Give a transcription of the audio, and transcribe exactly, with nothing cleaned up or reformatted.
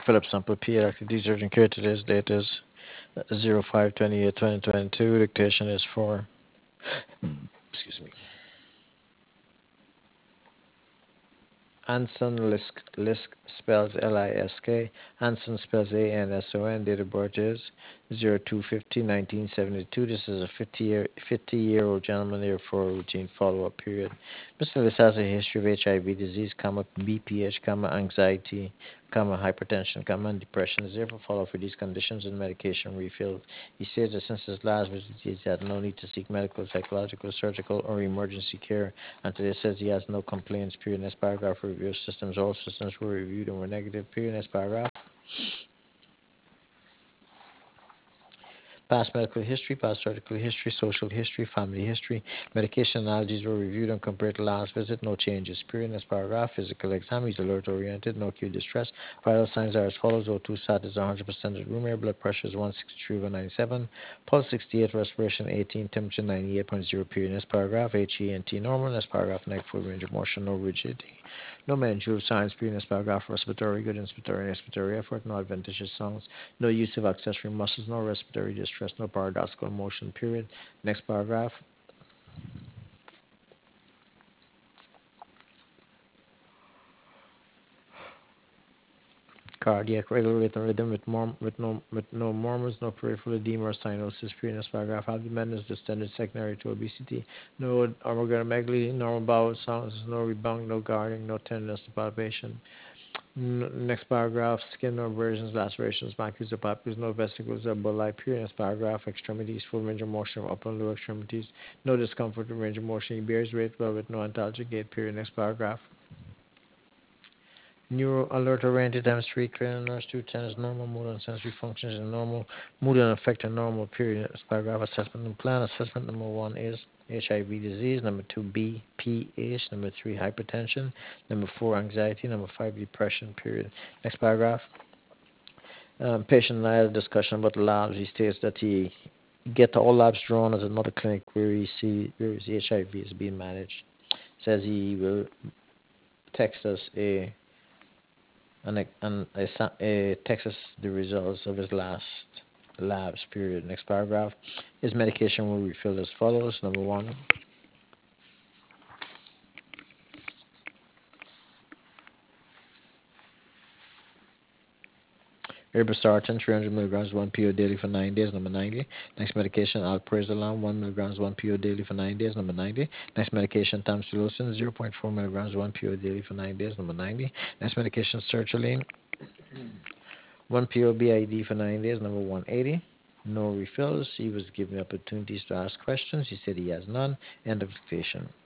Philip Sample P. Active detergent care. Today's date is zero five twenty-eight twenty twenty-two. Dictation is for, excuse me, Anson Lisk. Lisk spells L I S K. Anson spells A N S O N. Date of birth is zero two fifty nineteen seventy-two. This is a fifty year fifty year old gentleman here for a routine follow up period. Mister List has a history of H I V disease, comma, B P H, comma, anxiety, comma, hypertension, comma, and depression. Is therefore follow for these conditions and medication refills. He says that since his last visit, he's had no need to seek medical, psychological, surgical, or emergency care. And today says he has no complaints. Period. Next paragraph review systems. All systems were reviewed and were negative. Period. Next paragraph. Past medical history, past surgical history, social history, family history, medication analogies were reviewed and compared to last visit. No changes. Period. Next paragraph. Physical exam. He's alert oriented. No acute distress. Vital signs are as follows: O two sat is one hundred percent at room air. Blood pressure is one sixty-three over ninety-seven. Pulse sixty-eight. Respiration eighteen. Temperature ninety-eight point zero. Period. Next paragraph. H E N T normal. Next paragraph. Neck full range of motion. No rigidity. No managerial signs. Period. Next paragraph. Respiratory good. Inspiratory and expiratory effort. No adventitious songs. No use of accessory muscles, no respiratory distress, no paradoxical motion, period. Next paragraph. Cardiac regular rate and rhythm with, mor- with, no, with no murmurs, no peripheral edema or cyanosis, period. Next paragraph. Abdomen is distended secondary to obesity. No organomegaly, normal bowel sounds, no rebound, no guarding, no tenderness, no palpation. N- next paragraph, skin or abrasions, lacerations, macules or papules, no vesicles or bulli, period. Next paragraph, extremities, full range of motion of upper and lower extremities, no discomfort in range of motion. He bears weight well with no antalgic gait, period. Next paragraph. Neuro alert oriented times three, cranial nerves two ten is normal, mood and sensory functions is normal, mood and affect are normal, period. Next paragraph, assessment and plan. Assessment number one is H I V disease, number two B P H, number three hypertension, number four anxiety, number five depression, period. Next paragraph. Um, patient and I had a discussion about the labs. He states that he get all labs drawn at another clinic where he see where his H I V is being managed. Says he will text us a and and a, a text us the results of his last labs. Period. Next paragraph. His medication will be filled as follows. Number one, irbesartan three hundred milligrams one P O daily for nine days. Number ninety. Next medication, alprazolam one milligrams one P O daily for nine days. Number ninety. Next medication, tamsulosin zero point four milligrams one P O daily for nine days. Number ninety. Next medication, sertraline one P O B I D for nine days. Number one eighty. No refills. He was given opportunities to ask questions. He said he has none. End of dictation.